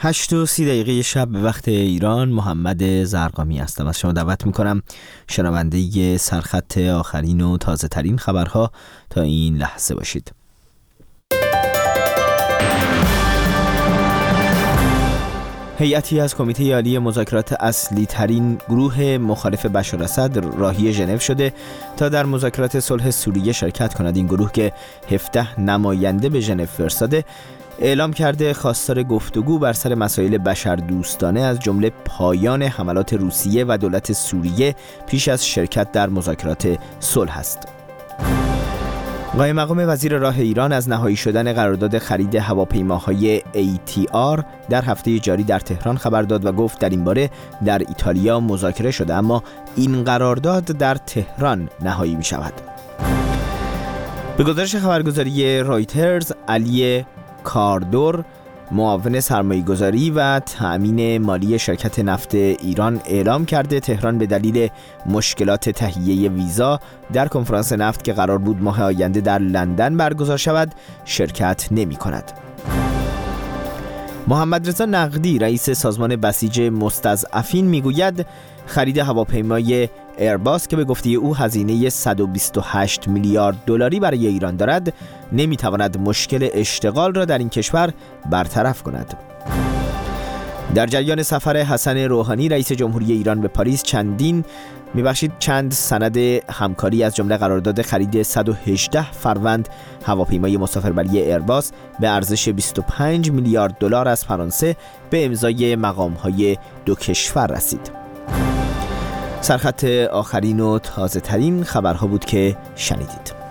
8:30 شب به وقت ایران. محمد زرقامی هستم. از شما دعوت میکنم شنونده سرخط آخرین و تازه ترین خبرها تا این لحظه باشید. هیئتی از کمیته عالی مذاکرات اصلی ترین گروه مخالف بشار اسد راهی ژنو شده تا در مذاکرات صلح سوریه شرکت کند. این گروه که 17 نماینده به ژنو فرستاده اعلام کرده خواستار گفتگو بر سر مسائل بشردوستانه از جمله پایان حملات روسیه و دولت سوریه پیش از شرکت در مذاکرات صلح است. قائم مقام وزیر راه ایران از نهایی شدن قرارداد خرید هواپیماهای ATR در هفته جاری در تهران خبر داد و گفت در این باره در ایتالیا مذاکره شده، اما این قرارداد در تهران نهایی می شود. به گزارش خبرگزاری رایترز، علی کاردور، معاون سرمایه‌گذاری و تأمین مالی شرکت نفت ایران اعلام کرده تهران به دلیل مشکلات تهیه ویزا در کنفرانس نفت که قرار بود ماه آینده در لندن برگزار شود شرکت نمی کند. محمد رضا نقدی رئیس سازمان بسیج مستضعفین میگوید خرید هواپیمای ایرباس که به گفته او هزینه 128 میلیارد دلاری برای ایران دارد نمیتواند مشکل اشتغال را در این کشور برطرف کند. در جریان سفر حسن روحانی رئیس جمهوری ایران به پاریس چند سند همکاری از جمله قرارداد خرید 118 فروند هواپیمای مسافربری ایرباس به ارزش 25 میلیارد دلار از فرانسه به امضای مقام‌های دو کشور رسید. سرخط آخرین و تازه ترین خبرها بود که شنیدید.